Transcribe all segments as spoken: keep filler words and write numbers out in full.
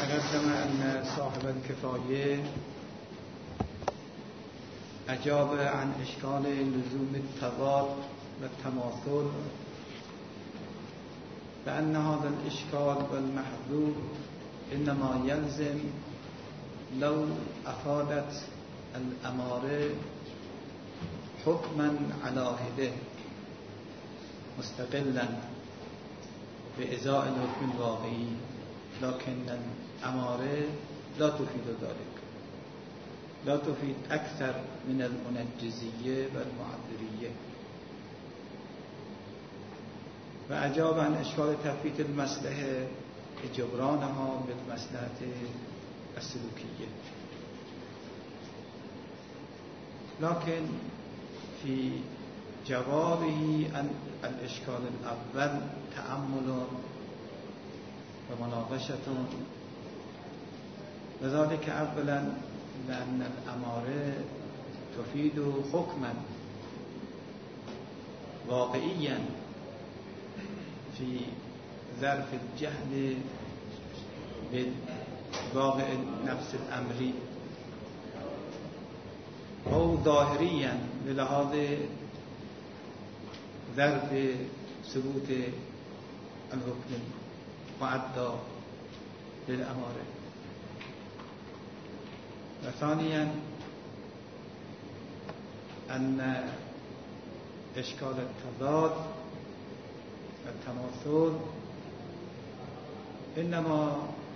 تقدم أن صاحب الكفاية أجاب عن إشكال لزوم التضاد والتماثل، فأن هذا الإشكال والمحذور إنما يلزم لو أفادت الأمارة حكما على هده مستقلا بإزاء الحكم الواقعي، لكن الأمارة لا تفيد ذلك، لا تفيد أكثر من المنجزية والمعذرية. وأجاب عن إشكال تفويت المصلحة جبرانها بالمصلحة السلوكية. لكن في جوابه عن الإشكال الأول تأمل ومناقشة، وذلك أولا لأن الأمارة تفيد حكما واقعيا في ظرف الجهل بالواقع النفس الأمري، أو ظاهريا للحاظ ظرف ثبوت الحكم المعدى للأمارة. وثانيا أن إشكال التضاد التماثل إنما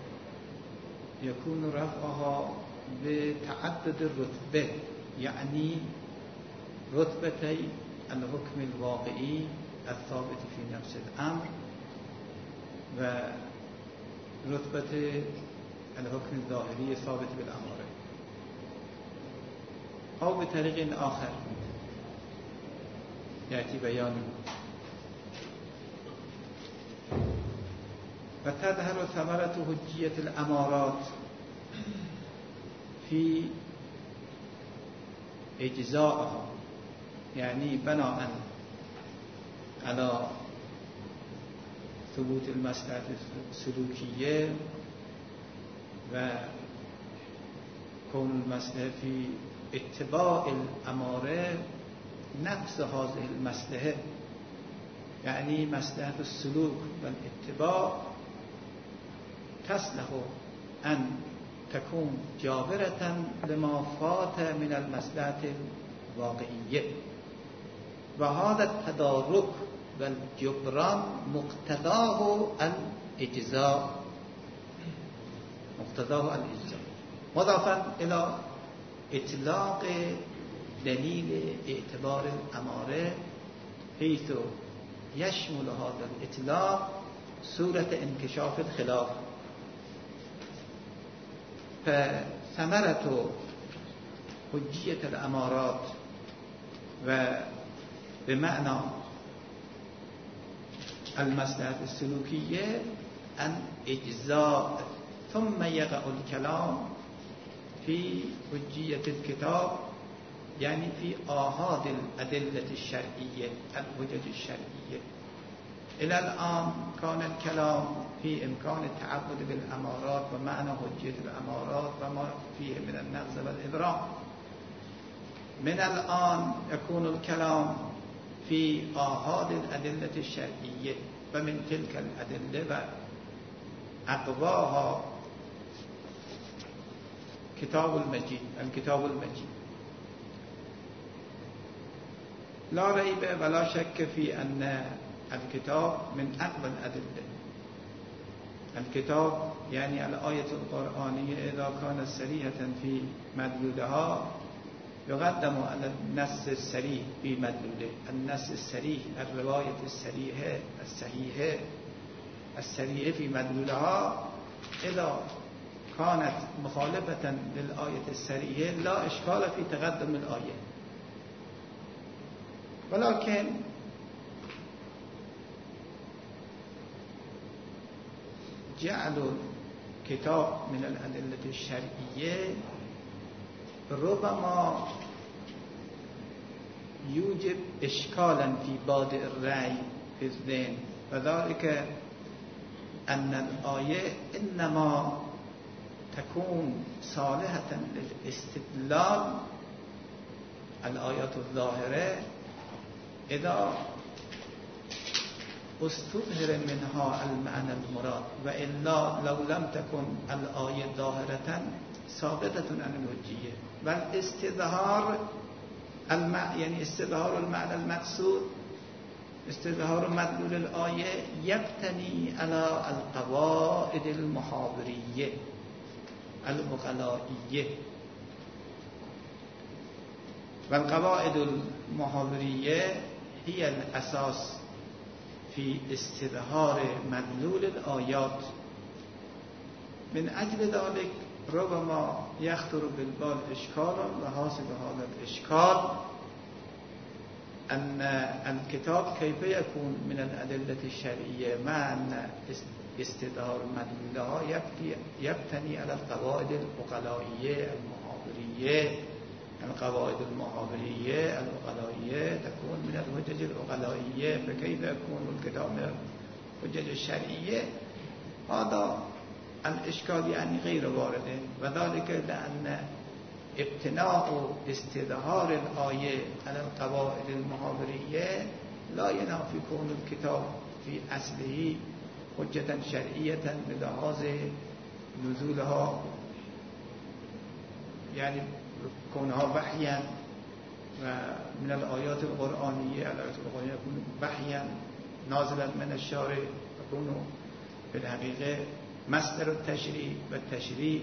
يكون رفعها بتعدد الرتبة، يعني رتبتي الحكم الواقعي الثابت في نفس الأمر ورتبة الحكم الظاهري الثابت بالأمارة، أو بطريق آخر يأتي بيانه. وتظهر ثمرة حجية الأمارات في إجزائها، يعني بناء على ثبوت المصلحة السلوكية وكون المصلحة في اتباع الأمارة نفس هذه المصلحة، يعني مصلحة السلوك والاتباع تصلح أن تكون جابرة لما فات من المصلحة الواقعية، وهذا التدارك والجبران مقتضاه الإجزاء مقتضاه الإجزاء مضافا إلى إطلاق دليل اعتبار الأمارة، حيث يشمل هذا الإطلاق صورة انكشاف الخلاف. فثمرة حجية الأمارات وبمعنى المصلحة السلوكية أن إجزاء، ثم يقع الكلام في حجية الكتاب، يعني في آحاد الأدلة الشرعية الحجج الشرعية. إلى الآن كان الكلام في إمكان التعبد بالأمارات ومعنى حجية الأمارات وما فيه من النقض والإبرام. من الآن يكون الكلام في آحاد الأدلة الشرعية، ومن تلك الأدلة وأقواها كتاب المجيد الكتاب المجيد. لا ريب ولا شك في أن الكتاب من أقوى الأدلة. الكتاب يعني الآية القرآنية إذا كانت صريحة في مدلولها يقدم على النص الصريح في مدلوله. النص الصريح، الرواية الصريحة الصحيحة الصريحة في مدلولها إذا كانت مخالفة للآية الصريحة لا إشكال في تقدم الآية. ولكن جعل كتاب من الأدلة الشرعية ربما يوجب إشكالا في بادئ الرأي في الذهن، وذلك أن الآية إنما تكون صالحة للاستدلال الآيات الظاهرة إذا استظهر منها المعنى المراد، وإلا لو لم تكن الآية ظاهرة ساقطة عن الحجية. بل استظهار المعنى، يعني استظهار المعنى المقصود، استظهار مدلول الآية يبتني على القواعد المحاورية العقلائية. والقواعد المحاورية هي الأساس في استظهار مدلول الآيات. من أجل ذلك ربما يخطر بالبال إشكال، وحاصل هذا الإشكال أن الكتاب كيف يكون من الأدلة الشرعية مع أن استظهار مدلولها يبتني على القواعد العقلائية المحاورية. القواعد المحاورية العقلائية تكون من الحجج العقلائية، فكيف يكون الكتاب من الحجج الشرعية؟ هذا الإشكال يعني غير وارد، وذلك لأن ابتناء استظهار الآية على القواعد المحاورية لا ينافي كون الكتاب في أصله حجة شرعية بلحاظ نزولها، يعني كونها وحيا من الآيات القرآنية. الآيات القرآنية يكون وحيا نازلا من الشارع، يكون في الحقيقة مصدر التشريع، والتشريع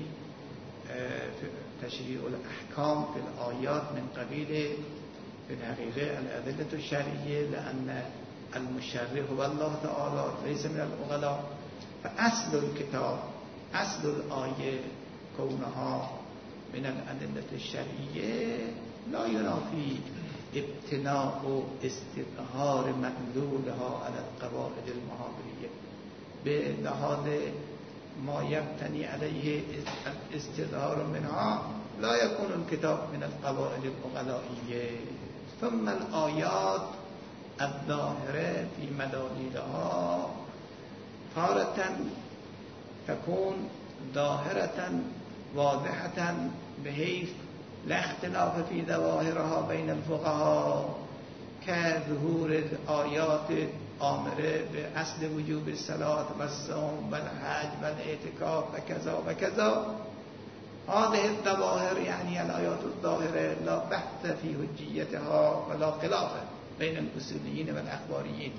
تشريع الأحكام في الآيات من قبيل في الحقيقة الأدلة الشرعية، لأن المشرع هو الله تعالى ليس من العقلاء. فأصل الكتاب، أصل الآية كونها من الأدلة الشرعية لا ينافي ابتناء استظهار مدلولها على القواعد المحاورية بلحاظ ما يبتني عليه الاستظهار منها. لا يكون الكتاب من القواعد العقلائية. ثم الآيات الظاهرة في مدلولها تارة تكون ظاهرة واضحة بحيث لا اختلاف في ظواهرها بين الفقهاء، كظهور الآيات آمره بأصل وجوب الصلاة والصوم والحج والاعتكاف وكذا وكذا. هذه الظواهر يعني الآيات الظاهرة لا بحث في حجيتها ولا خلاف بين الأصوليين والأخباريين.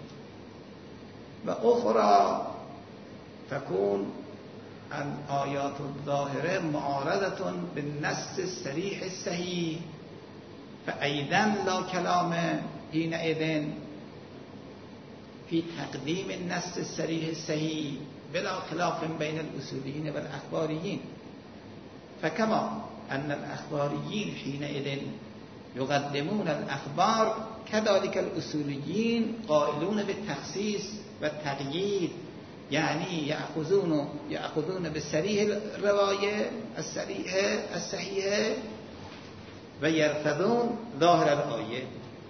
وأخرى تكون الآيات الظاهرة معارضة بالنص الصريح الصحيح، فأيضا لا كلام حينئذ في تقديم النص الصريح الصحيح بلا خلاف بين الأصوليين والأخباريين. فكما أن الأخباريين حينئذ يقدمون الأخبار، كذلك الأصوليين قائلون بالتخصيص والتقييد، يعني يأخذون يأخذون بالصريح الرواية الصريحة الصحيحة ويرفضون ظاهر الآية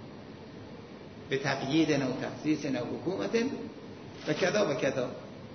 بتقييد أو تخصيص أو حكومة وكذا وكذا.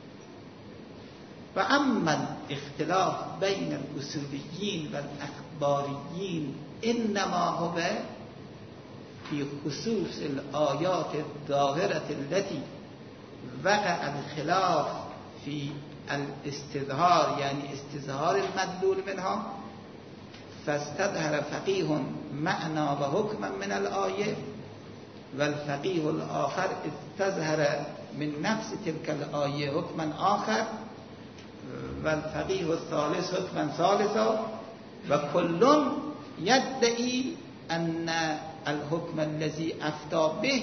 فأما الاختلاف بين الأصوليين والأخباريين إنما هو في خصوص الآيات الظاهرة التي وقع الخلاف في الاستظهار، يعني استظهار المدلول منها، فاستظهر فقيه معنى وحكما من الآية، والفقيه الآخر استظهر من نفس تلك الآية حكما آخر، والفقيه الثالث حكما ثالثا، وكل يدعي أن الحكم الذي أفتى به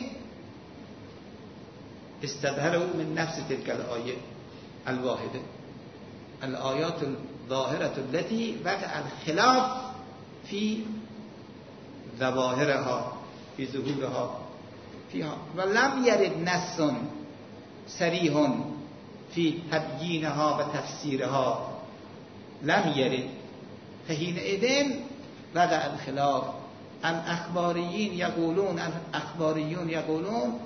استظهره من نفس تلك الآية الواحدة. الآيات الظاهرة التي وقع الخلاف في ظواهرها في ظهورها فيها، ولم يرد نص صريح في تبيينها وتفسيرها، لم يرد. فحينئذ وقع الخلاف. الأخباريين يقولون الأخباريون يقولون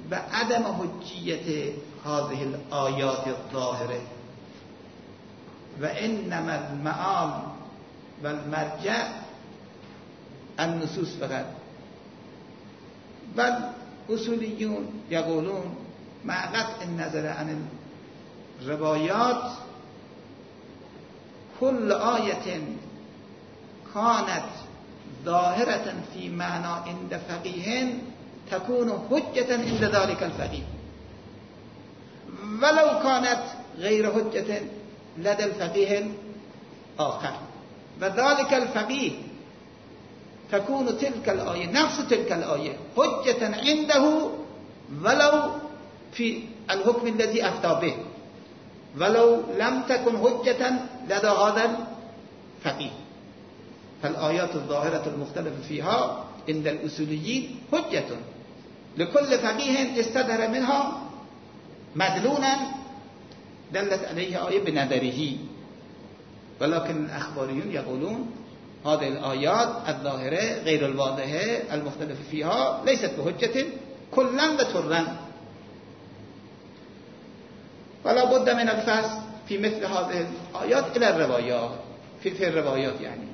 بعدم حجية هذه الآيات الظاهرة، و انما المآل و المرجع النصوص فقط. و اصولیون یقولون مع قطع النظر عن الروایات كل آیة كانت ظاهرة في معنى عند فقيه تكون حجة عند ذلك الفقيه ولو كانت غير حجة لدى الفقيه الآخر وذلك الفقيه تكون تلك الآية نفس تلك الآية حجة عنده ولو في الحكم الذي أفتى به ولو لم تكن حجة لدى هذا الفقيه. فالآيات الظاهرة المختلف فيها عند الأصوليين حجة لكل فقيه استدهر منها مدلولا دلت عليه آية بنظره. ولكن الأخباريون يقولون هذه الآيات الظاهرة غير الواضحة المختلف فيها ليست بحجة كلا وترا. فلا بد من الفصل في مثل هذه الآيات إلى الروايات في, في الروايات. يعني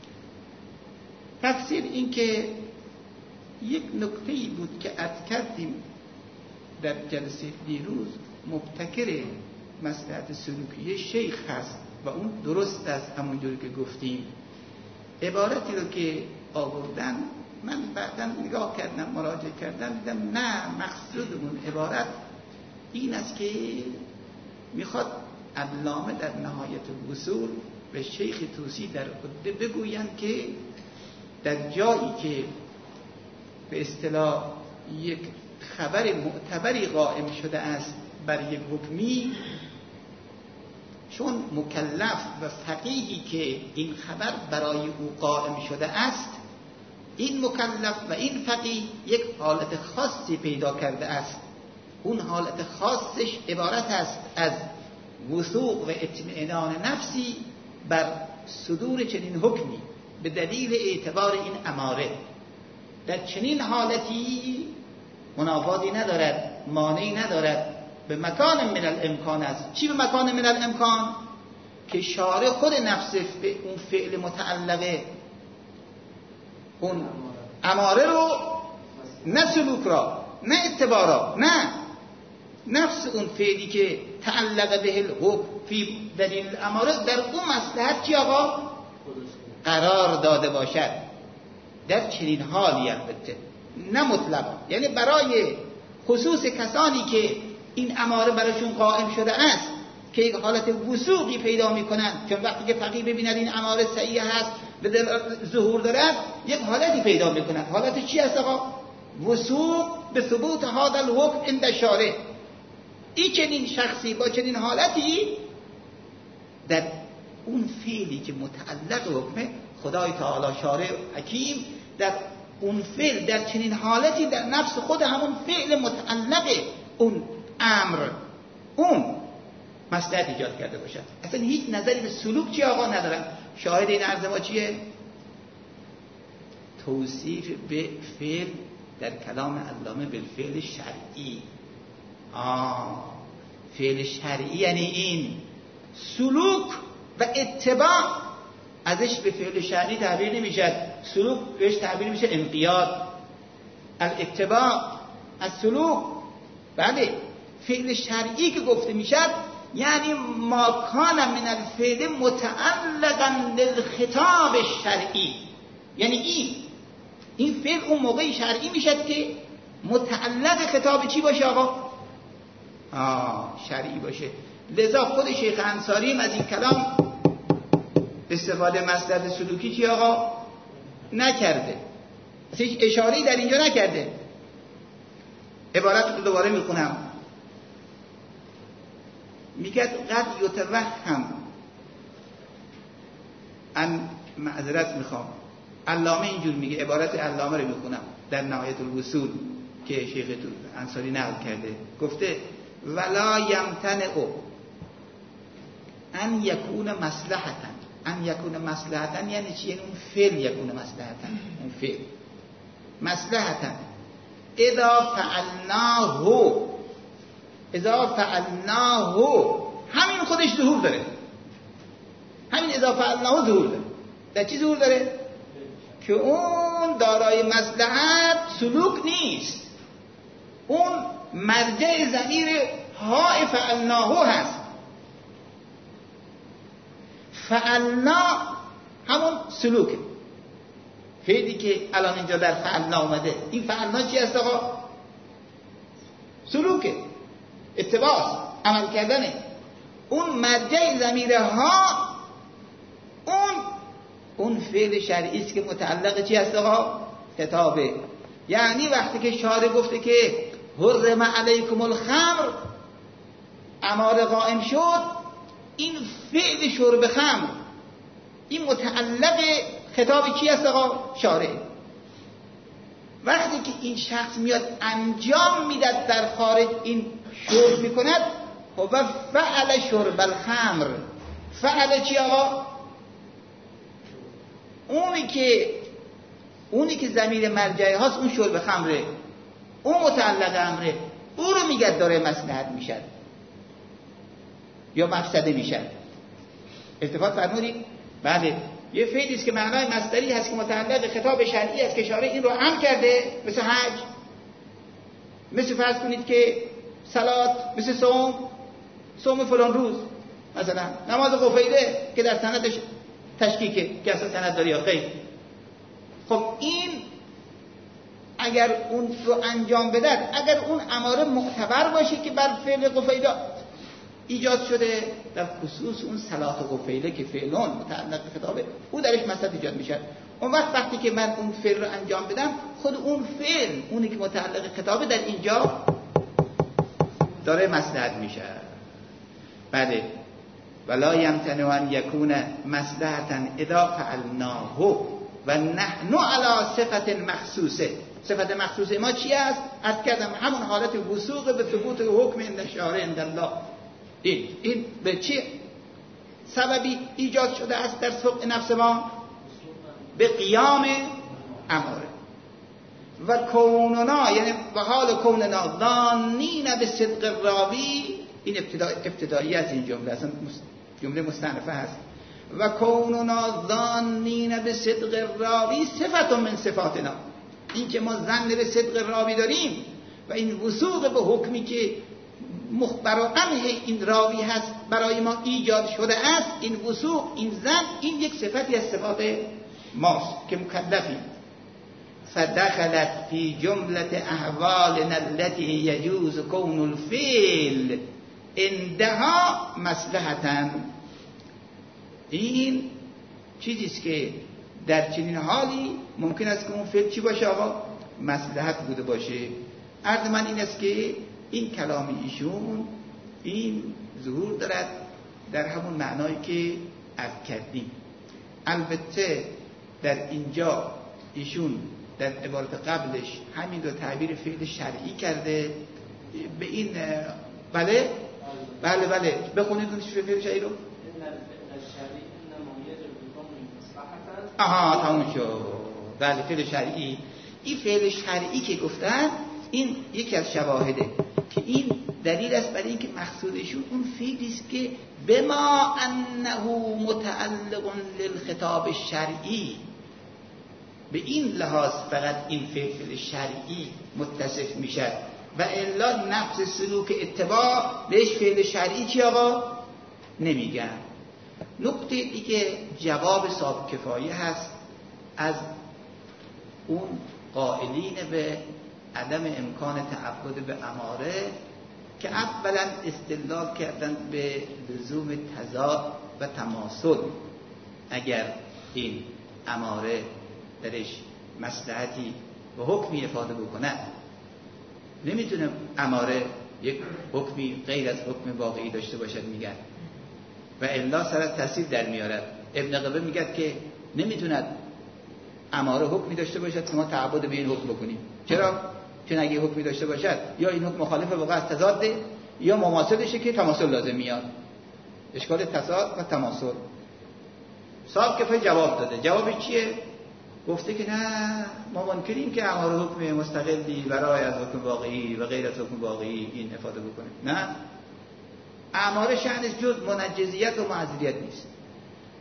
تفسیر این که یک نکته‌ای بود که عرض کردیم در جلسه دیروز مبتکر مصلحت سلوکی شیخ هست و اون درست است همونجوری که گفتیم. عبارتی رو که آوردن من بعدا نگاه کردم مراجعه کردم دیدم نه مقصود اون عبارت این است که میخواد علامه در نهایت الوصول به شیخ طوسی در عده بگویند که در جایی که به اصطلاح یک خبر معتبری قائم شده است بر یک حکمی، چون مکلف و فقیهی که این خبر برای او قائم شده است، این مکلف و این فقیه یک حالت خاصی پیدا کرده است. اون حالت خاصش عبارت است از وثوق و اطمینان نفسی بر صدور چنین حکمی به دلیل اعتبار این اماره. در چنین حالتی منافاتی ندارد، مانعی ندارد، به مکان من الامکان است. چی به مکان من الامکان؟ که شارع خود نفس اون فعل متعلقه اون اماره رو، نه سلوک را، نه اتباع را، نه نفس اون فعلی که تعلق به الحکم فی دلیل اماره در اون مصلحت چی آقا قرار داده باشد. در چنین حالی البته نه مطلقا، یعنی برای خصوص کسانی که این اماره براشون قائم شده است که یک حالت وثوقی پیدا میکنن، چون وقتی که فقیه ببیند این اماره صحیح هست به ظهور دارد یک حالتی پیدا میکنن. حالت چی است آقا؟ وثوق به ثبوت هذا الحکم عند شارع. این چنین شخصی با چنین حالتی در اون فعلی که متعلق حکم خدای تعالی شارع حکیم، در اون فعل در چنین حالتی در نفس خود همون فعل متعلق اون امر اون مصلحت ایجاد کرده باشد. اصلا هیچ نظری به سلوک چی آقا ندارن. شاهد این عرض ما چیه؟ توصیف به فعل در کلام علامه بالفعل شرعی. آه فعل شرعی یعنی این سلوک و اتباع ازش به فعل شرعی تعبیر نمیشه. سلوک بهش تعبیر میشه انقیاد. الاتباع از سلوک. بله فعل شرعی که گفته میشه یعنی ما کان من الفعل متعلقا للخطاب الشرعی، یعنی این این فعل اون موقعی شرعی میشه که متعلق خطاب چی باشه آقا؟ آه شرعی باشه. لذا خود شیخ انصاری از این کلام استفاده مصلحت سلوکی چی آقا نکرده، اصلا هیچ اشاره‌ای در اینجا نکرده. عبارت رو دوباره میخونم، میگه قد یتوهم ان معذرت میخوام علامه اینجور میگه، عبارت علامه رو میخونم در نهایت الوصول که شیخ انصاری نقل کرده، گفته ولا یمتنع ان یکون مصلحتا. ان یکون مصلحتا یعنی چی؟ یعنی اون فعل یکون مصلحتا، اون فعل مصلحتا اذا فعلناه، اذا فعلناه همین خودش ظهور داره. همین اذا فعلناه ظهور داره. در چی ظهور داره؟ که اون دارای مصلحت سلوک نیست، اون مرجع ضمیر ها فعلناه هست. فعلنا همون سلوکه، فعلی که الان اینجا در فعلنا اومده، این فعلنا چی هست آقا؟ سلوکه، اتباع، عمل کردنه. اون مرجع ضمیر ها اون اون فعل شرعی است که متعلق چی هست آقا؟ خطابه. یعنی وقتی که شارع گفته که حرم علیکم الخمر، امر قائم شد، این فعل شرب خمر این متعلق خطاب کی هست آقا؟ شارع. وقتی که این شخص میاد انجام میداد در خارج این شرب میکند، و فعل شرب الخمر، فعل چی آقا؟ اونی که اونی که ضمیر مرجعی هاست اون شرب خمره، اون متعلق امره، او رو میگه داره مصلحت میشد یا مفسده میشد. التفات فرمودید؟ بله. یه فعلی است که معنای مصدری هست که متعلق خطاب شرعی است که شارع این رو امر کرده، مثل حج، مثل فرض کنید که صلات، مثل صوم، صوم فلان روز، مثلا نماز قفیله که در سندش تشکیکه که اصلا سند داره یا غیر. خب این اگر اون رو انجام بدد، اگر اون اماره معتبر باشه که بر فعل قفیله ایجاد شده، در خصوص اون صلات قفیله که فعلان متعلق خطابه، او درش مصلحت ایجاد میشه. اون وقت وقتی که من اون فعل رو انجام بدم، خود اون فعل اونی که متعلق خطابه در اینجا داره مصلحت میشه. بله. ولا یمتنع ان یکون مصلحتا اذا فعلناه و نحن علی صفت مخصوصه. صفت مخصوصه ما چی است؟ عرض کردم همون حالت وثوق به ثبوت حکم عند الشارع عند الله. این این به چه سببی ایجاد شده است در سوق نفس ما؟ به قیام اماره و کوننا، یعنی و حال کوننا ظانین به صدق راوی. این ابتدا ابتدایی از این جمله، اصلا جمله مستأنفه هست. و کوننا ظانین به صدق راوی صفت من صفاتنا، این که ما ظن به صدق راوی داریم و این وثوق به حکمی که مخبر و عنه این راوی هست برای ما ایجاد شده است، این وثوق، این ظن، این یک صفتی از صفات ماست که مکلفیم. فدخلت فی جملة احوالنا التي يجوز كون الفعل عندها مصلحة. این چیزیست که در چنین حالی ممکن است که اون فعل چی باشه آقا؟ مصلحت بوده باشه. عرض من این است که این کلام ایشون این ظهور دارد در همون معنایی که عرض کردیم. البته در اینجا ایشون در عبارت قبلش همین رو تعبیر فعل شرعی کرده به این. بله بله بله بخونید اون فعل شرعی رو. آها تموم شد. بله فعل شرعی، این فعل شرعی که گفتن این یکی از شواهده که این دلیل است برای اینکه مقصودشون اون فعلی است که بما انه متعلق للخطاب الشرعی، به این لحاظ فقط این فعل شرعی متصف میشه و الا نفس سلوک اتباع بهش فعل شرعی چی آقا نمیگن. نکته دیگه جواب صاحب کفایه هست از اون قائلین به عدم امکان تعبد به اماره که اولا استدلال کردن به لزوم تضاد و تماثل. اگر این اماره درش مصلحتی و حکمی افاده بکنه، نمیتونه اماره یک حکمی غیر از حکم واقعی داشته باشد میگن و الا سر از تاثیر در میارد. ابن قبه میگه که نمیتونه اماره حکمی داشته باشد که ما تعبد به این حکم بکنیم. چرا؟ چون اگه حکمی داشته باشد یا این حکم مخالف واقع از تضاده یا مماثلشه که تماثل لازم میاد. اشکال تضاد و تماثل. صاحب کفایه جواب داده. جواب چیه؟ گفته که نه، ما منکریم که اماره حکم مستقلی برای از حکم واقعی و غیر از حکم واقعی این افاده بکنه. نه، اماره شأنش جز منجزیت و معذریت نیست.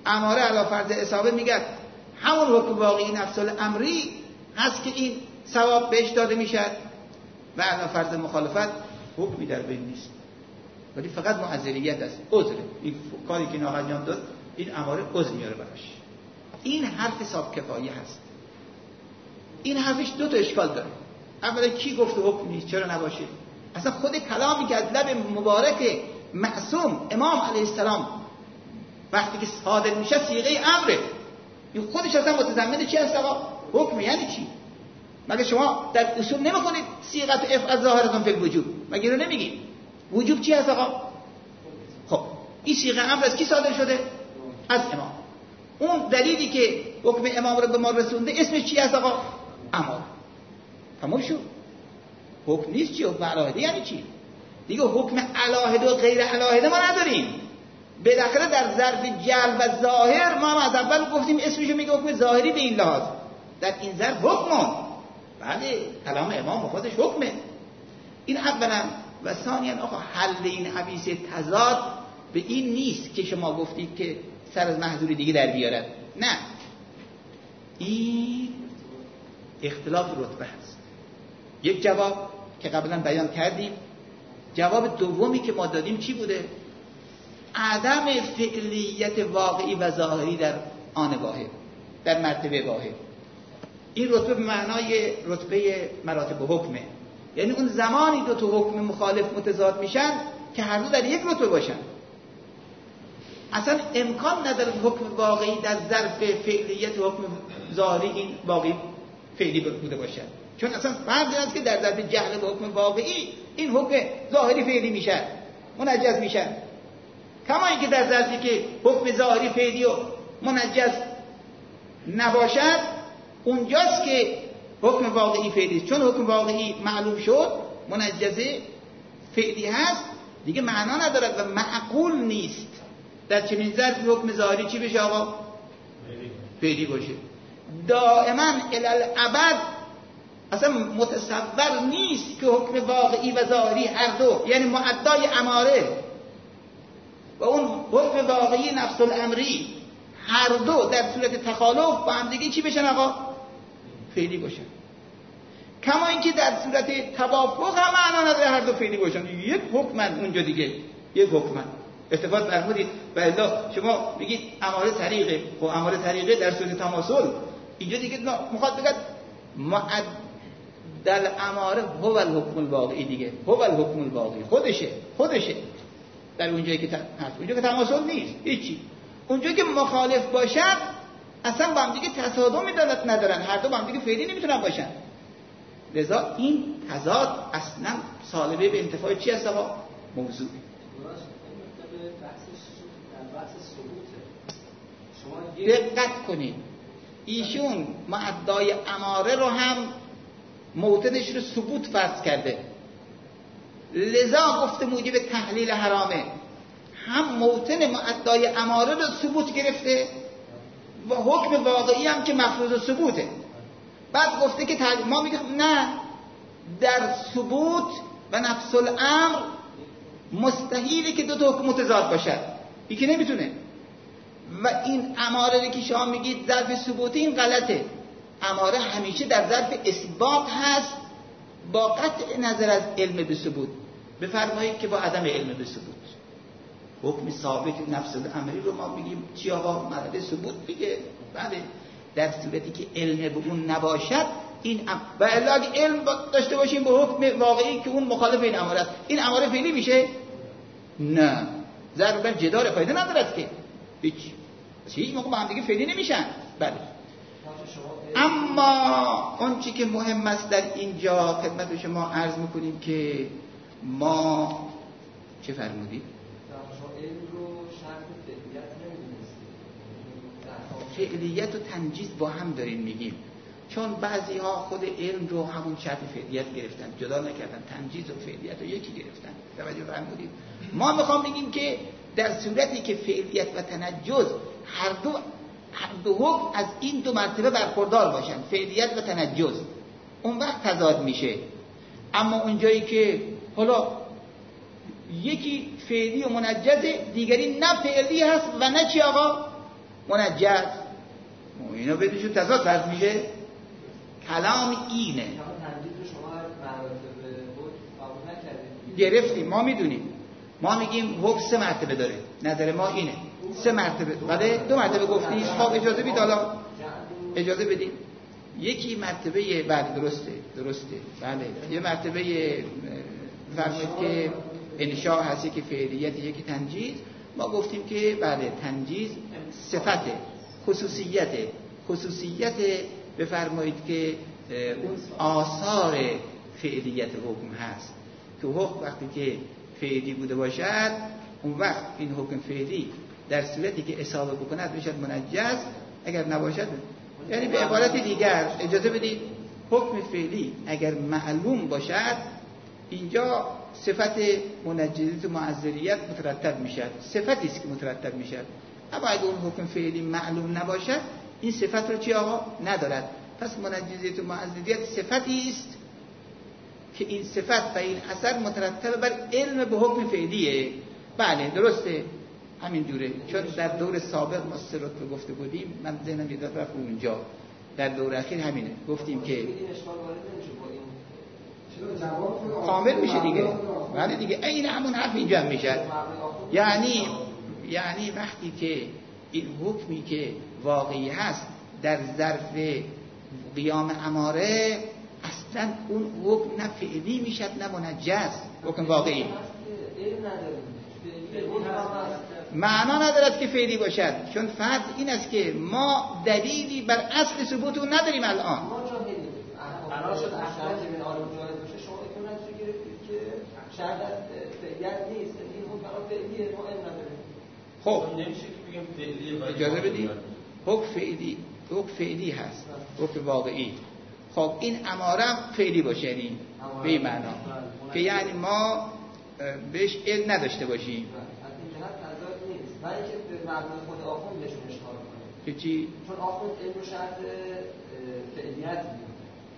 اماره علی فرض اصابه میگه همون حکم واقعی نفس الامری هست که این ثواب بهش داده میشه و علی فرض مخالفت حکمی در بین نیست، ولی فقط معذریت است، عذر. این کاری که ناقل انجام داد این اماره عذر میاره براش. این حرف حساب کفایی هست. این حرفش دو تا اشکال داره. اولا کی گفت حکم نیست؟ چرا نباشه؟ اصلا خود کلامی که از لب مبارک معصوم امام علیه السلام وقتی که صادر میشه صیغه امره، این خودش اصلا متضمن چی هست آقا؟ حکم یعنی چی؟ مگه شما در اصول نمیخونید صیغه افعل ظاهرتون فی الوجوب؟ مگه رو نمیگید؟ وجوب چی هست آقا؟ خب این صیغه امر از کی صادر شده؟ از امام. اون دلیلی که حکم امام رو به ما رسونده اسمش چی هست آقا؟ امر. تمام شد. حکم نیست چی؟ حکم علاهده یعنی چی؟ دیگه حکم علاهده و غیر علاهده ما نداریم. بالاخره در ظرف جعل و ظاهر ما هم از اول گفتیم اسمشو میگه حکم ظاهری به این لحاظ. در این ظرف حکم. بله کلام امام خودش حکمه. این اولا. و ثانیاً آقا حل این حدیث تضاد به این نیست که شما گفتید که سر از محذور دیگه در بیارد. نه، این اختلاف رتبه هست. یک جواب که قبلا بیان کردیم، جواب دومی که ما دادیم چی بوده؟ عدم فعلیت واقعی و ظاهری در آن واحد، در مرتبه واحد. این رتبه به معنای رتبه مراتب حکمه، یعنی اون زمانی دو تا حکم مخالف متضاد میشن که هر دو در یک رتبه باشن. اصلا امکان نداره حکم واقعی در ظرف فعلیت حکم ظاهری این واقعی فعلی بوده باشه، چون اصلا فرض است که در ظرف جهل به حکم واقعی این حکم ظاهری فعلی میشه، منجز میشه. کما اینکه در ظرفی که حکم ظاهری فعلی و منجز نباشد اونجاست که حکم واقعی فعلی است. چون حکم واقعی معلوم شد منجزه فعلی هست دیگه معنا ندارد و معقول نیست در چنین ظرفی حکم ظاهری چی بشه آقا؟ فعلی باشه. دائما الالعبد اصلا متصور نیست که حکم واقعی و ظاهری هر دو، یعنی معدای اماره و اون حکم واقعی نفس الامری هر دو در صورت تخالف با هم دیگه چی بشن آقا؟ فعلی باشن. کما اینکه در صورت توافق هم معنا نداره هر دو فعلی باشن، یک حکمن اونجا دیگه، یک حکمن. استفاده فرمودید و الا شما میگید اماره طریقه، خب اماره طریقه در صورت تماثل اینجا دیگه میخواد بگه معدل اماره هو الحکم الواقعی دیگه، هو الحکم الواقعی خودشه خودشه در اونجایی که هست. اونجا که تماثل نیست هیچی. اونجا که مخالف باشد اصلا با هم دیگه تصادمی دارد ندارن، هر دو با هم دیگه فعلی نمیتونن باشن. لذا این تضاد اصلا سالبه به انتفاع چی هست آقا؟ موضوعی. دقت کنید ایشون معدای اماره رو هم موطنش رو ثبوت فرض کرده، لذا گفته موجب تحلیل حرامه. هم موطن معدای اماره رو ثبوت گرفته و حکم واقعی هم که مفروض ثبوته. بعد گفته که ما میگه نه، در ثبوت و نفس الامر مستحیله که دو تا حکم متضاد باشد، یکی نمیتونه. و این اماره که شما میگید ظرف ثبوتی این غلطه. اماره همیشه در ظرف اثبات هست با قطع نظر از علم به ثبوت. بفرمایید که با عدم علم به ثبوت حکم ثابت نفس الامری رو ما میگیم چی آقا؟ مرد ثبوت میگه. بله در صورتی که علم به اون نباشد این ام... و الا اگه علم داشته باشیم به حکم واقعی که اون مخالف این اماره است، این اماره فعلی میشه؟ نه، ضربا جدار فایده ندارد که هیچ هیچ موقع با هم دیگه فعلی نمیشن. بله اما اون چی که مهم است در اینجا خدمت شما عرض میکنیم که ما چه فرمودید؟ فعلیت و تنجیز با هم داریم میگیم، چون بعضی ها خود علم رو همون شرط فعلیت گرفتن، جدا نکردن، تنجیز و فعلیت رو یکی گرفتن. توجه فرمودید؟ ما میخوام بگیم که در صورتی که فعلیت و تنجز هر دو هر دو حکم از این دو مرتبه برخوردار باشن، فعلیت و تنجز، اون وقت تضاد میشه. اما اونجایی که حالا یکی فعلی و منجزه، دیگری نه فعلی هست و نه چی آقا؟ منجز. اینا بدونشون تضاد فرض میشه. کلام اینه. گرفتیم، ما میدونیم، ما میگیم حکم سه مرتبه داره، نظر ما اینه سه مرتبه. بله دو مرتبه گفتید. خب اجازه بدید، حالا اجازه بدید. یکی مرتبه بله درسته درسته بله یه مرتبه فرمایید که انشاء هستی که فعلیت، یکی تنجیز. ما گفتیم که بله تنجیز صفت خصوصیت خصوصیت بفرمایید که اون آثار فعلیت حکم هست که حکم وقتی که فعلی بوده باشد اون وقت این حکم فعلی در صورتی که اصابه بکند میشد منجز، اگر نباشد. یعنی به عبارت دیگر اجازه بدید حکم فعلی اگر معلوم باشد اینجا صفت منجزیت و معذریت مترتب میشد، صفتی است که مترتب میشد. اما اگر اون حکم فعلی معلوم نباشد این صفت رو چی آقا ندارد. پس منجزیت و معذریت صفتی است که این صفت و این اثر مترتب بر علم به حکم فعلیه. بله درسته همین جوره. چون در دور سابق ما سه رتبه گفته بودیم، من ذهنم یه دفعه رفت اونجا. در دور اخیر همینه گفتیم که کامل میشه دیگه. بله دیگه این همون حرف اینجا هم میشه. یعنی یعنی وقتی که این حکمی که واقعی هست در ظرف قیام اماره اصلا اون حکم نه فعلی میشد نه منجز، حکم واقعی معنا ندارد که فعلی باشد. چون فرض این است که ما دلیلی بر اصل ثبوت اون نداریم الان. ما جاهلیم. قرار شد اصلا که من عالم جاهل باشه شما اطلاع نتیجه گرفتید که شرط فعلیت نیست، این حکم فعلیه، ما علم نداریم. خب نمیشه که بگم فعلیه. اجازه بدید. حکم فعلی حکم فعلی هست، حکم واقعی. خب این اماره فعلی باشه، یعنی به این معنا که یعنی ما بهش علم نداشته باشیم. برای که به مبنای خود آخوند بهشون اشکال کنه که چی؟ چون آخوند علم و شرط فعلیت میده.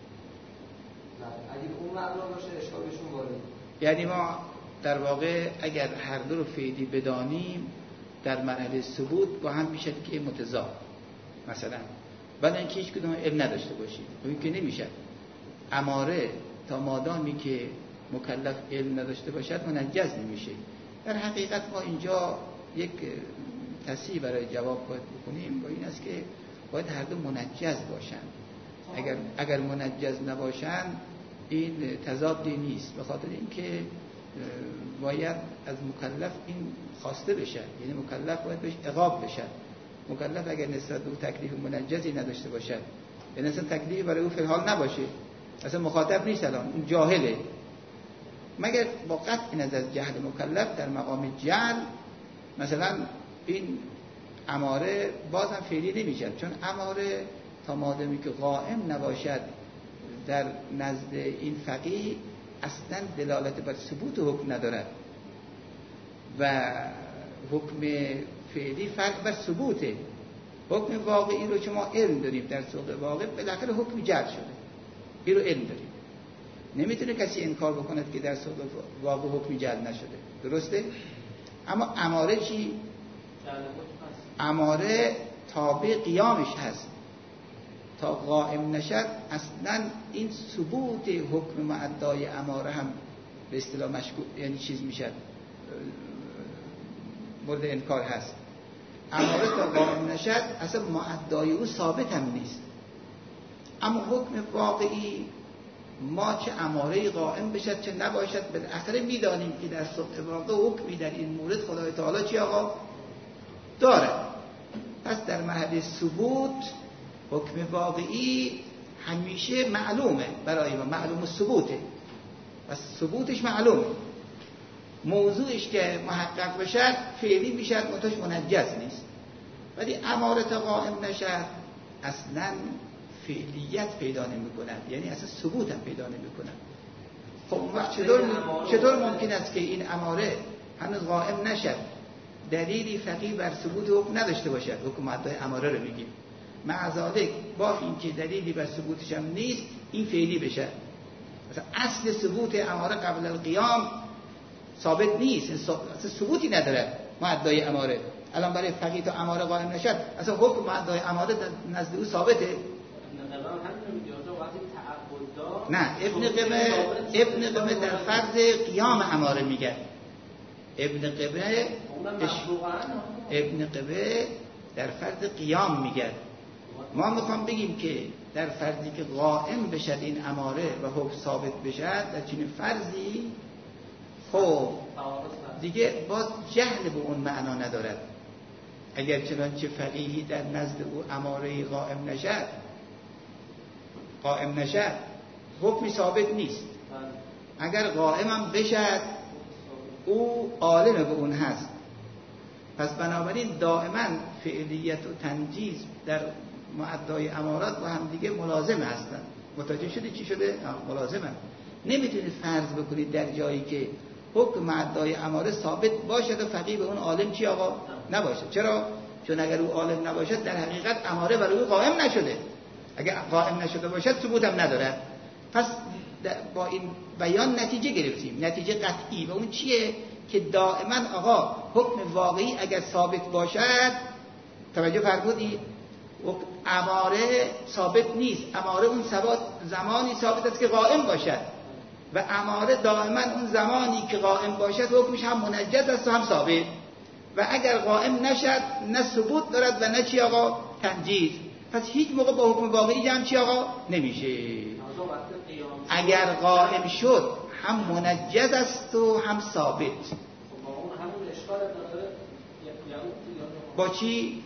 اگه اون مبنا باشه اشکال بهشون وارد. یعنی ما در واقع اگر هر دو رو فعلی بدانیم در مرحله ثبوت با هم میشه که متضاد. مثلا بعد اینکه هیچ کدوم علم نداشته باشیم این که نمیشه. اماره تا مادامی که مکلف علم نداشته باشد منجز نمیشه. در حقیقت ما اینجا یک تصحیح برای جواب باید بکنیم با این است که باید هر دو منجز باشند. اگر اگر منجز نباشند این تضادی نیست، به خاطر اینکه باید از مکلف این خواسته بشه، یعنی مکلف باید بهش عقاب بشه. مکلف اگر نسبت به تکلیف منجزی نداشته باشد، یعنی اصلا تکلیفی برای او فی الحال نباشه، اصلا مخاطب نیست، الان اون جاهله، مگر با قطع نظر جهل مکلف در مقام جهل مثلا این اماره بازم فعلی نمیشه. چون اماره تا مادامی که قائم نباشد در نزد این فقیه اصلا دلالت بر ثبوت حکم ندارد و حکم فعلی فرق بر ثبوته. حکم واقعی رو که ما علم داریم در سوق واقع بالاخره حکم جعل شده، این رو علم داریم، نمیتونه کسی انکار بکند که در سوق واقع حکم جعل نشده. درسته؟ اما اماره چی؟ اماره تابع قیامش هست. تا قائم نشد اصلا این ثبوت حکم معدای اماره هم به اصطلاح مشکوک، یعنی چیز میشد مورد انکار هست. اماره تا قائم نشد اصلا معدای او ثابت هم نیست. اما حکم واقعی ما چه اماره قائم بشد چه نباشد بالاخره میدانیم که در سوق واقع حکمی در این مورد خدای تعالی چی آقا داره. پس در مرحله ثبوت حکم واقعی همیشه معلومه برای ما، معلوم ثبوته، پس ثبوتش معلومه. موضوعش که محقق بشد فعلی میشد منتش منجز نیست. ولی اماره تا قائم نشد اصلا فعلیت پیدا نمی کند، یعنی اصلا ثبوت هم پیدا نمی کند. خب اون وقت چطور, چطور ممکن است که این اماره هنوز قائم نشد، دلیلی فقیه بر ثبوت حکم نداشته باشد؟ حکم معدای اماره رو میگیم، مع ذالک با اینکه دلیلی بر ثبوتش هم نیست این فعلی بشه. مثلا اصل ثبوت اماره قبل القیام ثابت نیست، اصلا ثبوتی نداره معدای اماره، الان برای فقیه تا اماره قائم نشد اصلا حکم مدعای اماره نزد او ثابته؟ نه ابن قبه ابن قبه در فرض قیام اماره میگه. ابن قبه ابن قبه در فرض قیام میگه. ما میخوام بگیم که در فرضی که قائم بشد این اماره و حکم ثابت بشد در چنین فرضی خب دیگه باز جهل به اون معنا ندارد. اگر چنانچه فقیهی در نزد او اماره قائم نشد قائم نشد حکمی ثابت نیست. اگر قائمم بشد او عالم به اون هست. پس بنابراین دائما فعلیت و تنجیز در معدای امارات با هم دیگه ملازم هستن. متوجه شده چی شده؟ ملازمن. نمیتونید فرض بکنید در جایی که حکم معدای اماره ثابت باشد و فقیه به اون عالم چی آقا نباشد. چرا؟ چون اگر او عالم نباشد در حقیقت اماره برای او قائم نشده. اگر قائم نشده باشد ثبوت هم نداره. پس با این بیان نتیجه گرفتیم، نتیجه قطعی. و اون چیه؟ که دائما آقا حکم واقعی اگر ثابت باشد، توجه فرمودید، اماره ثابت نیست. اماره اون ثبات زمانی ثابت است که قائم باشد و اماره دائما اون زمانی که قائم باشد حکمش هم منجز است و هم ثابت. و اگر قائم نشد نه ثبوت دارد و نه چی آقا تنجیز. پس هیچ موقع با حکم واقعی جمع چی آقا نمیشه. اگر قائم شد هم منجز است و هم ثابت. با چی؟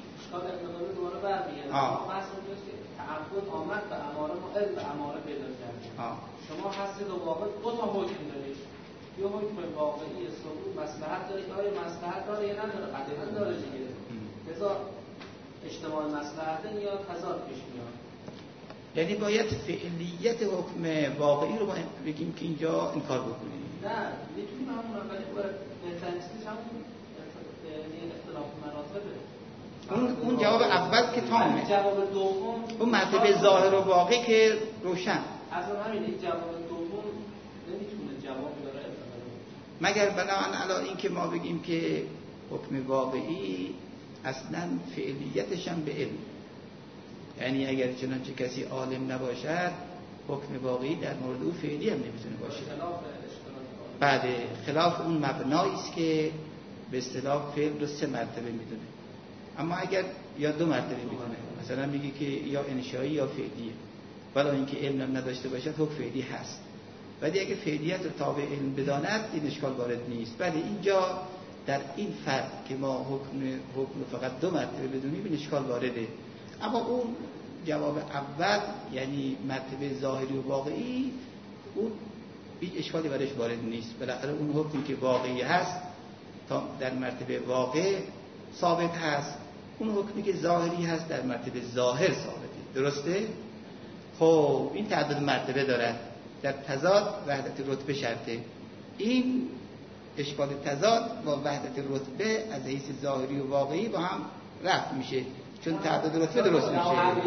آه. تعبد آمد به اماره ما علم به اماره پیدا کرد. شما هستید و واقع دو تا حکم دارید. یه حکم واقعی ثبوت مصلحت داره که آیا مصلحت داره یا نداره؟ قطعا داره دیگه. لذا اجتماع مصلحت یا تضاد پیش میاد. یعنی باید فعلیت حکم واقعی رو بگیم که اینجا انکار بکنیم. نه میتونیم همون ولی بهترین چیز همون اختلاف مراتبه. اون اون جواب اول که تامه. جواب دوم اون مرتبه ظاهر و واقعی که روشن. اصلا همین این جواب دوم نمیتونه جواب داره. مگر بنابراین الان این که ما بگیم که حکم واقعی اصلا فعلیتش هم به علم. یعنی اگر چنانچه کسی عالم نباشد حکم واقعی در مورد او فعلی هم نمیتونه باشه. بعد خلاف اون مبنایی است که به اصطلاح فعل رو سه مرتبه میدونه. اما اگر یا دو مرتبه میدونه، مثلا میگه که یا انشایی یا فعلیه، ولی اینکه علم نداشته باشد حکم فعلی هست. ولی اگه فعلیت رو تابع علم بداند این اشکال وارد نیست. ولی اینجا در این فرض که ما حکم حکم رو فقط دو مرتبه بدونیم این اشکال وارده. اما اون جواب اول یعنی مرتبه ظاهری و واقعی اون هیچ اشکالی برایش وارد نیست. بالاخره اون حکمی که واقعی هست تا در مرتبه واقع ثابت هست، اون حکمی که ظاهری هست در مرتبه ظاهر ثابته. درسته؟ خب این تعدد مرتبه دارد. در تضاد وحدت رتبه شرطه. این اشکال تضاد با وحدت رتبه از حیث ظاهری و واقعی با هم رفع میشه، چون تعدد رتبه درست میشه.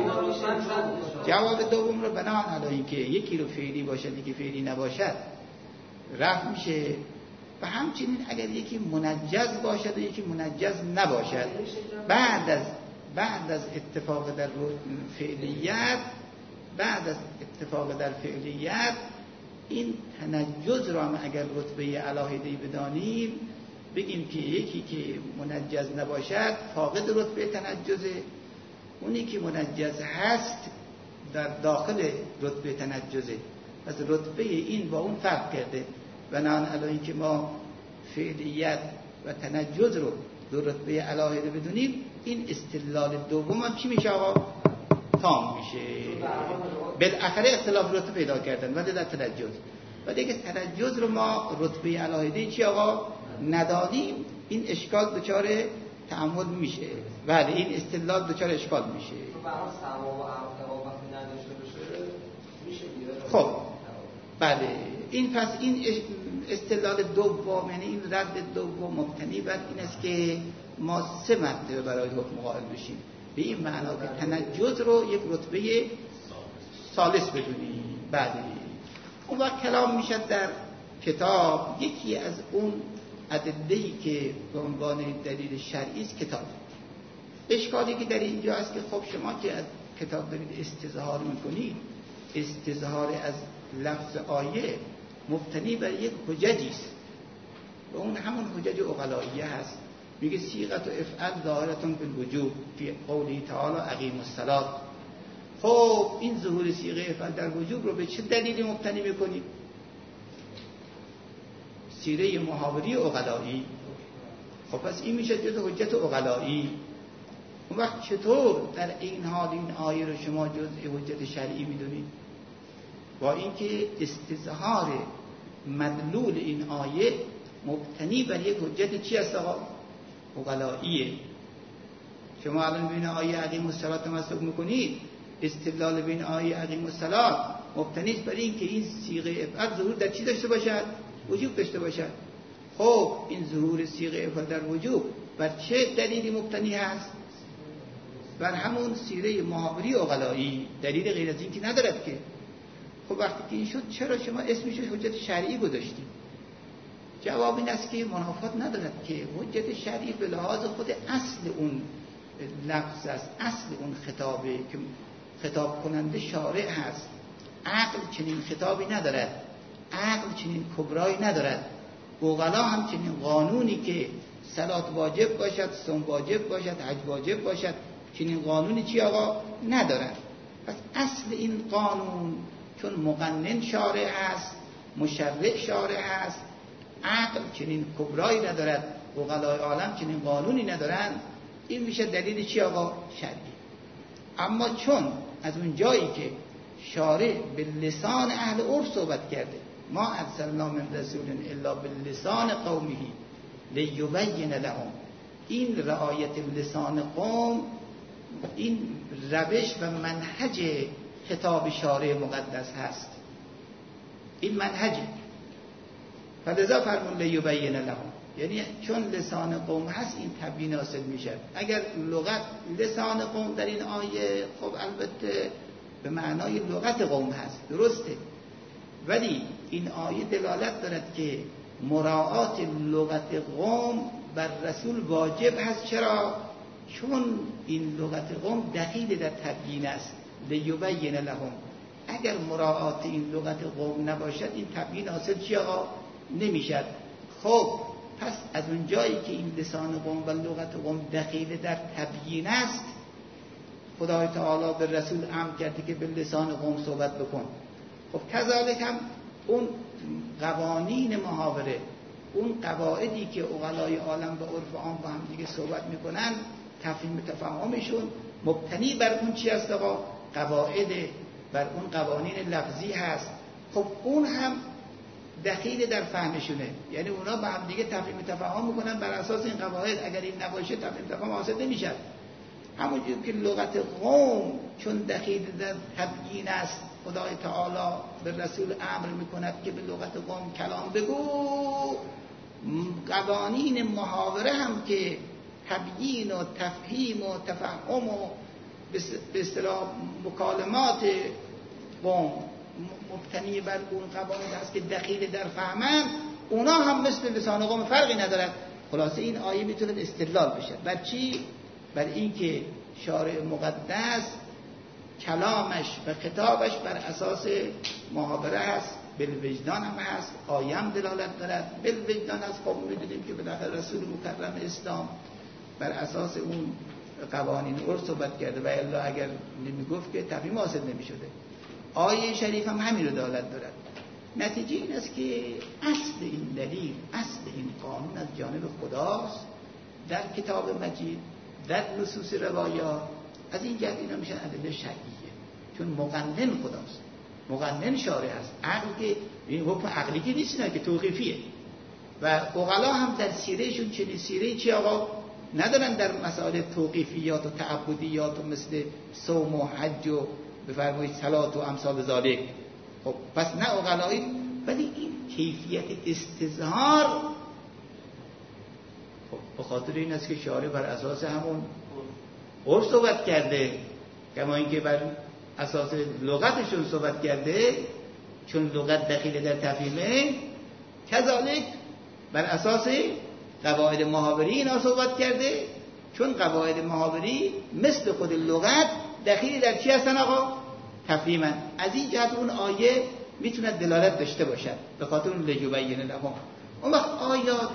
جواب دوم رو بنابراین علی اینکه یکی رو فعلی باشد یکی فعلی نباشد رفع میشه. و همچنین اگر یکی منجز باشد و یکی منجز نباشد، بعد از بعد از اتفاق در فعلیت بعد از اتفاق در فعلیت این تنجز را هم اگر رتبه علاهده‌ای بدانیم بگیم که یکی که منجز نباشد فاقد رتبه تنجزه، اونی که منجز هست در داخل رتبه تنجزه. پس رتبه این با اون فرق کرده. بنابراین الان اینکه ما فعلیت و تنجز رو دو رتبه علاهده بدونیم، این استدلال دوم هم چی میشه آقا؟ تام میشه. بالاخره اختلاف رتبه پیدا کردن ولی در تنجز. ولی اگه تنجز رو ما رتبه علاهده چی آقا ندادیم، این اشکال دچار تعمد میشه. ولی این استدلال دچار اشکال میشه. خب بله، این پس این استدلال دوم یعنی این رد دوم مبتنی بر این است که ما سه مرتبه برای حکم قائل بشیم، به این معنا که تنجز رو یک رتبه ثالث بدونیم. بله اون وقت کلام میشد در کتاب یکی از اون ادله‌ای که به عنوان دلیل شرعی است کتاب. اشکالی که در اینجا است که خب شما که از کتاب دارید استظهار میکنید، استظهار از لفظ آیه مبتنی بر یک حججی است و اون همون حجج عقلائیه هست. میگه صیغت و افعل ظاهرتون بالوجوب فی قوله تعالی اقیموا الصلاة. خب این ظهور صیغه افعل در وجوب رو به چه دلیلی مبتنی میکنید؟ سیره محاوری عقلایی. خب پس این میشه جز حجت عقلایی. اون وقت چطور در این حال این آیه رو شما جز حجت شرعی میدونید؟ با اینکه استظهار مدلول این آیه مبتنی بر یک حجت چی است آقا؟ عقلاییه. شما الان ببین آیه اقیموا الصلاة مسلوک میکنید، استدلال بین آیه اقیموا الصلاة مبتنی است بر این که این صیغه افعال ظهور در چی داشته باشد؟ وجوب داشته باشد. خب این ظهور صیغه افعال در وجوب بر چه دلیلی مبتنی هست؟ بر همون سیره محاوری عقلایی. دلیل غیر از این که ندارد که. خب وقتی که این شد چرا شما اسمش حجت شرعی گذاشتید؟ جواب این است که منافات ندارد که حجت شرعی به لحاظ خود اصل اون لفظ است، اصل اون خطابه که خطاب کننده شارع هست. عقل چنین خطابی ندارد، عقل چنین کبرایی ندارد. عقلا هم چنین قانونی که صلات واجب باشد، صوم واجب باشد، حج واجب باشد، چنین قانونی چی آقا ندارد. پس اصل این قانون چون مقنن شارع است، مشرع شارع است، عقل چنین کبرایی ندارد، عقلای عالم چنین قانونی ندارند، این میشه دلیل چی آقا؟ شرعی. اما چون از اون جایی که شارع به لسان اهل عرف صحبت کرده، ما ارسلنا من رسول الا باللسان قومه لیبین لهم، این رعایت لسان قوم این روش و منهج خطاب شارع مقدس هست، این منهجه. فلذا فرمون لیبین لهم، یعنی چون لسان قوم هست این تبیین حاصل میشه. اگر لغت لسان قوم در این آیه خب البته به معنای لغت قوم هست، درسته، ولی این آیه دلالت دارد که مراعات لغت قوم بر رسول واجب هست. چرا؟ چون این لغت قوم دخیل در تبیین است. لیبین لهم، اگر مراعات این لغت قوم نباشد این تبیین حاصل چی آقا؟ نمیشد. خب پس از اون جایی که این لسان قوم و لغت قوم دخیل در تبیین است، خدای تعالی به رسول امر کرده که به لسان قوم صحبت بکن. خب کذالک هم اون قوانین محاوره، اون قواعدی که عقلای عالم و عرف عام با هم دیگه صحبت میکنن، تفهیم تفاهمشون مبتنی بر اون چی است آقا؟ قواعد، بر اون قوانین لفظی هست. خب اون هم دخیل در فهمشونه، یعنی اونا با هم دیگه تفهیم تفاهم میکنن بر اساس این قواعد. اگر این نباشه تفهیم تفاهم حاصل نمیشه. همونجور که لغت قوم چون دخیل در تبیین است، خدای تعالی به رسول امر میکند که به لغت قوم کلام بگو، قوانین محاوره هم که تبیین و تفهیم و تفهم و به اصطلاح مکالمات قوم مبتنی بر اون قوانین هست که دخیل در فهمن، اونا هم مثل لسان قوم فرقی ندارد. خلاصه این آیه میتونه استدلال بشه بر چی؟ بر این که شارع مقدس کلامش و خطابش بر اساس محاوره هست، بالوجدان هم هست، آیه هم دلالت دارد بالوجدان هست. خب میدونیم که بالاخره رسول مکرم اسلام بر اساس اون قوانین عرف صحبت کرده و الا اگر نمیگفت که تفهیم حاصل نمیشده. آیه شریف هم همین رو دلالت دارد. نتیجه این است که اصل این دلیل، اصل این قانون از جانب خداست در کتاب مجید، در نصوص روایات. از این جهت اینا میشن ادله شرعیه، چون مقنن خداست، مقنن شارع است. عقل که این حکم عقلی که نیست، نه که توقیفیه. و عقلا هم در سیرهشون چنین سیره چی آقا ندارن در مسائل توقیفیات و تعبدیات و مثل صوم و حج و بفرمایید صلات و امثال ذالک. خب پس نه عقلایی، ولی این کیفیت استظهار خب به خاطر این است که شارع بر اساس همون عرف صحبت کرده، کما اینکه بر اساس لغتشون صحبت کرده، چون لغت دخیل در تفهیمه. کذالک بر اساس قواعد محاوری اینا صحبت کرده، چون قواعد محاوری مثل خود لغت دخیلی در چی هستن آقا؟ تفهیمن. از این جهت اون آیه میتونه دلالت داشته باشد به خاطر اون لجبین لهم. اون وقت آیات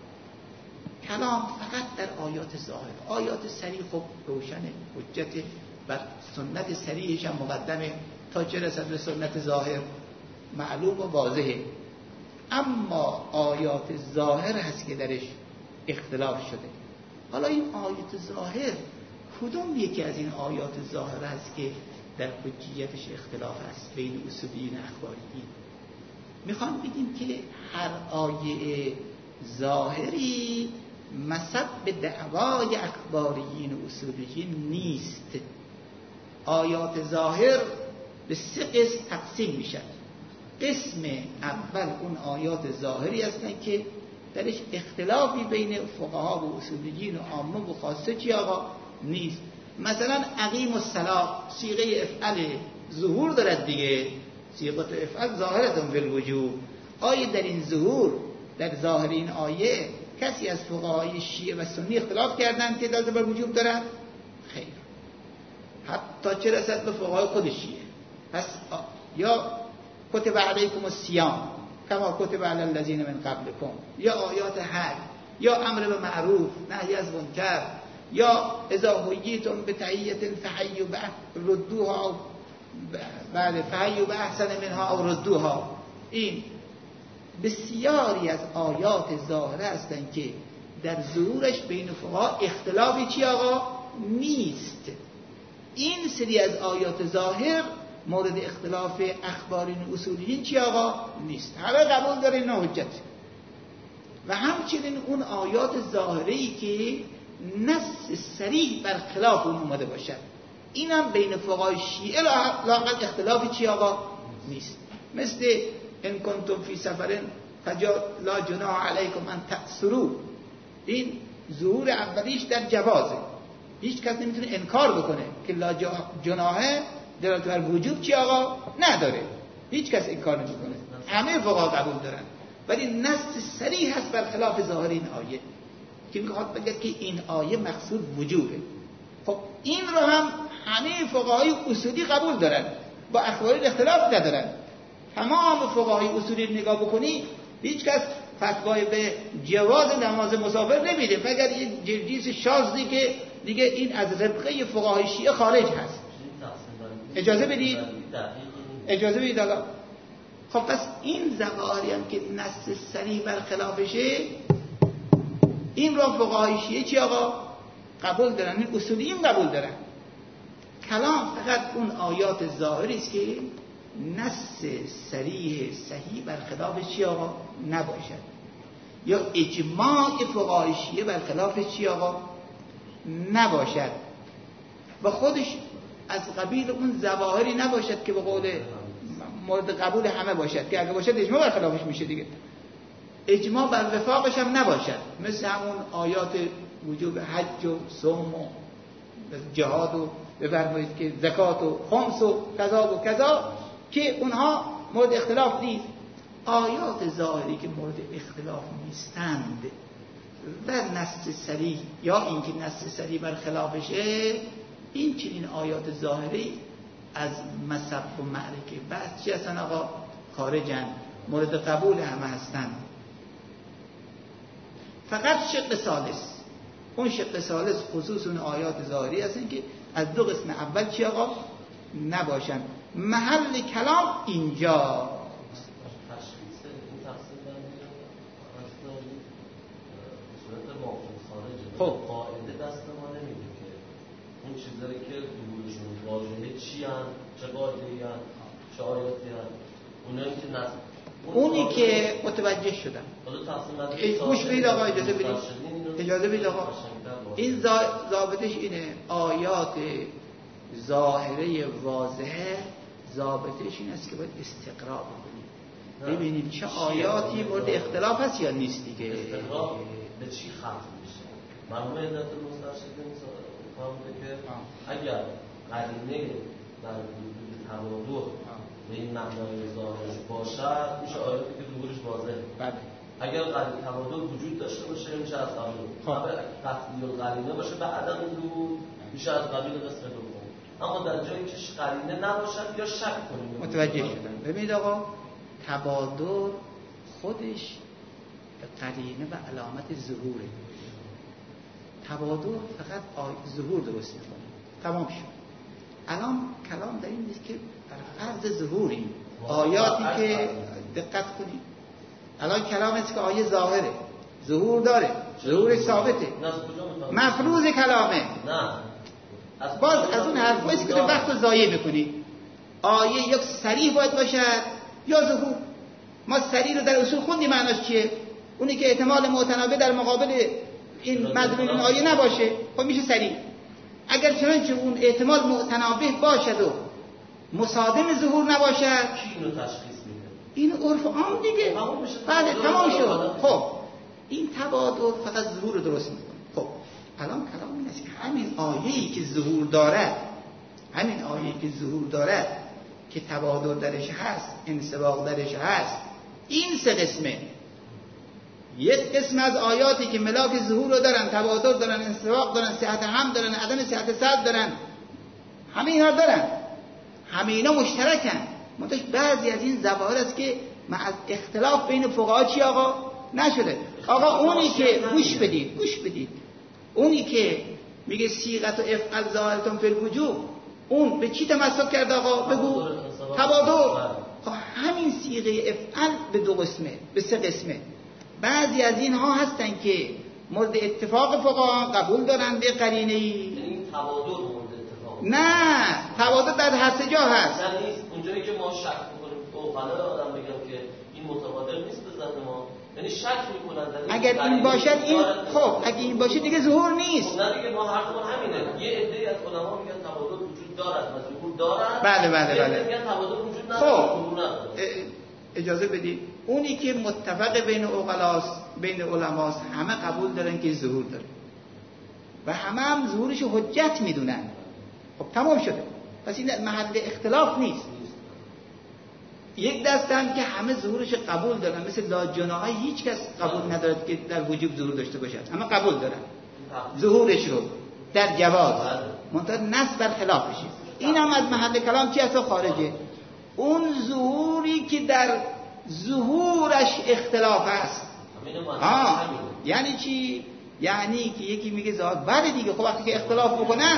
کلام فقط در آیات ظاهر، آیات صریح خب روشنه، حجت بر سنت صریحش هم مقدمه، تا چه رسد به سنت ظاهر معلوم و واضحه. اما آیات ظاهر هست که درش اختلاف شده. حالا این آیات ظاهر کدوم یکی از این آیات ظاهر هست که در حجیتش اختلاف هست بین اصولیین اخباریین؟ میخوام بگیم که هر آیه ظاهری مصب به دعوای اخباریین و اصولیین نیست. آیات ظاهر به سه قسم تقسیم میشن. قسم اول اون آیات ظاهری هستن که درش اختلافی بین فقها و اصولیین و عامه و خاصه چی آقا نیست. مثلا اقیم الصلاة صیغه افعل ظهور دارد دیگه، صیغه افعل ظاهرتون بالوجوب. آیه در این ظهور در ظاهر این آیه کسی از فقهای شیعه و سنی اختلاف کردن که دلالت بر وجوب دارد؟ خیر، حتی چه رسد به فقهای خود شیعه. پس یا کتب علیکم الصیام کما کتب علی الذین من قبلکم، یا آیات حج، یا امر به معروف نهی از منکر، یا اذا حییتم بتحیة فحیوا ردوها بعد فحیوا باحسن منها او ردوها. این بسیاری از آیات ظاهره هستند که در ظهورش بین فقها اختلافی چی آقا نیست. این سری از آیات ظاهر مورد اختلاف اخبارین و اصولیین چی آقا نیست، همه قبول داره اینا حجت. و همچنین اون آیات ظاهری که نص صریح بر خلاف اون اومده باشد، این هم بین فقهای شیعه لااقل اختلافی چی آقا نیست. مثل ان کنتم فی سفر لا جناح علیکم ان تأثروا، این ظهور اولیش در جوازه، هیچ کس نمیتونه انکار بکنه که لا جناح دلالت بر وجوب چی آقا نداره، هیچ کس انکار نمیکنه، همه فقها قبول دارن. ولی نص صریح هست بر خلاف ظاهر این آیه که میخواد بگه که این آیه مقصود وجوبه. خب این رو هم همه فقهای اصولی قبول دارن، با اخباری اختلاف ندارن. تمام فقهای اصولی نگاه بکنی هیچ کس فتوای به جواز نماز مسافر نمیده، مگر یه جلجیس شاذی که دیگه این از ربقه فقهای شیعه خارج هست. اجازه بدید اجازه بدید آقا. خب پس این ظواهری هم که نص صریح بر خلافشه، این رو فقهای شیعه چی آقا قبول دارن، این اصولیین قبول دارن. کلام فقط اون آیات ظاهری است که نص صریح صحیح بر خلاف چی آقا نباشد، یا اجماع فقهای شیعه بر خلاف چی آقا نباشد و خودش از قبیل اون ظواهری نباشد که به قول مورد قبول همه باشد، که اگه باشد اجماع بر خلافش میشه دیگه. اجماع بر وفاقش هم نباشد، مثل همون آیات وجوب حج و صوم و جهاد و بفرمایید که زکات و خمس و کذا و کذا که اونها مورد اختلاف نیست. آیات ظاهری که مورد اختلاف نیستند و نص صریح یا اینکه نص صریح بر خلافشه، این چنین آیات ظاهری از مصب و معرکه بحث چی هستن آقا خارجن، مورد قبول همه هستن. فقط شق ثالث، اون شق ثالث خصوص اون آیات ظاهری هستن که از دو قسم اول چی آقا نباشن. محل کلام اینجا خب قاعده دست ما نمیده که اون چیزایی که ظهورشون واضحه چی هن، چه قاعده‌ای هن، چه آیاتی هن، اونایی که نظر اونی که متوجه شدن. گوش بدید آقا، اجازه بدید اجازه بدید آقا. این ضابطش اینه، آیات ظاهره واضحه ضابطش این است که باید استقرا بکنیم ببینیم چه آیاتی مورد اختلاف هست یا نیست دیگه. استقرا به چی ختم میشه؟ مرحوم علت المسترشدین فهمیده که اگر قرینه در وجود تمادر به این معنای ظاهرش باشد میشه آیاتی که ظهورش واضحه. بله. اگر قرینه تبادل وجود داشته باشه میشه از قبیل اول قطعی القرینه باشه به عدم ظهور میشه از قبیل قسم دوم. اما در جایی که قرینه نباشد یا شک کنیم. متوجه شدم. ببینید آقا تبادل خودش قرینه و علامت ظهوره. تبادل فقط ظهور درست میکنه. تمام شد. الان کلام در این نیست که بر فرض ظهوری آیاتی که دقت کنید الان کلام است که آیه ظاهره ظهور داره ظهورش ثابته مفروض کلامه نه باز از اون حرف است که وقت رو ضایع میکنید. آیه یک صریح باید باشد یا ظهور. ما صریح رو در اصول خوندیم معناش چیه؟ اونی که احتمال متنابه در مقابل این مدلول این آیه نباشه خب میشه صریح. اگر چنانچه اون احتمال متنابه باشد و مصادم ظهور نباشد کی اینو تشخیص میده؟ این عرف عام دیگه. بله تمام شد. خب این تبادل فقط ظهور رو درست میکنه. خب الان کلام این است که همین آیه‌ای که ظهور دارد همین آیه‌ای که ظهور دارد که تبادل درش هست انسباق درش هست این سه قسمه. یک قسم از آیاتی که ملاک ظهور رو دارن تبادل دارن انسباق دارن صحت هم دارن عدم صحت صد دارن همه اینا دارن همه اینا مشترکن. منتها بعضی از این ظواهر است که مع اختلاف بین فقها چی آقا نشده. آقا اونی که گوش بدید گوش بدید اونی که میگه صیغت و افعل ظاهرتون فی الوجوب اون به چی تمسک کرده آقا بگو تبادل. خب همین صیغه افعل به دو قسمه به سه قسمه. بعضی از اینها هستن که مورد اتفاق فقها قبول دارن به قرینه ای. این تبادل مورد اتفاق نه تبادل در هر سه جا هست. نه نیست اونجایی که ما شک میکنیم تو فلان آدم بگم که این متبادل نیست به ذهن ما یعنی شک میکنن اگر این باشد این خب اگه این باشه دیگه ظهور نیست. نه دیگه ما حرفمون همینه. یه عده از علما میگن تبادل وجود دارد و ظهور دارد. بله بله بله. میگن تبادل وجود نداره. خب اجازه بدید اونی که متفق بین عقلاست بین علماست همه قبول دارن که ظهور داره و همه هم ظهورش حجت میدونن. خب تمام شده. پس این محل اختلاف نیست. یک دست هم که همه ظهورش قبول دارن مثل لا جناح هیچ کس قبول ندارد که در وجوب ظهور داشته باشد. همه قبول دارن ظهورش رو در جواز منتها نص بر خلافشه. این هم از محل کلام چی اصلا خارجه. اون ظهوری که در ظهورش اختلاف است. آه یعنی چی؟ یعنی که یکی میگه ظاهر بله دیگه خب وقتی که اختلاف بکنن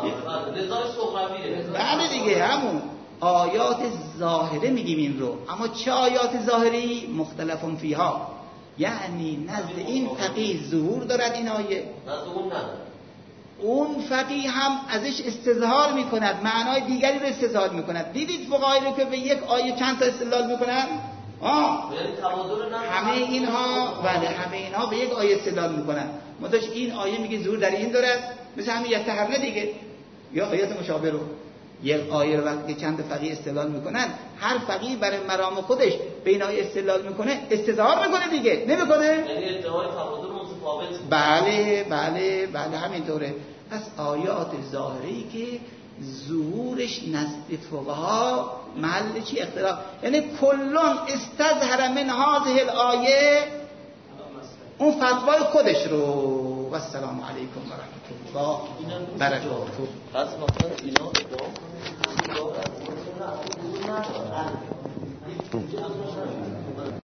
بله دیگه همون آیات ظاهره میگیم این رو. اما چه آیات ظاهری؟ مختلفون فیها یعنی نزد این فقیه ظهور دارد این آیه نزد اون نه اون فقیه هم ازش استظهار میکند معنای دیگری رو استظهار میکند. دیدید فقهایی رو که به یک آیه چند تا استدلال میکنن؟ آه همه اینها بله همه اینها به یک آیه استدلال میکنن. منتها این آیه میگه ظهور در این دارد مثل همین یتحرنه دیگه یا آیات مشابه رو یک آیه رو وقتی چند فقیه استدلال میکنن هر فقیه برای مرام خودش به این آیه استدلال میکنه استظهار میکنه دیگه نمیکنه؟ یعنی ادعای تبادل متفاوت. بله بله بله همینطوره. پس آیات ظاهری که ظهورش نزد فقها محل چی اختلاف یعنی کلون استظهر من هذه الآیه اون فتوای خودش رو. و السلام علیکم و رحمت الله و برکاته. پس مثلا اینا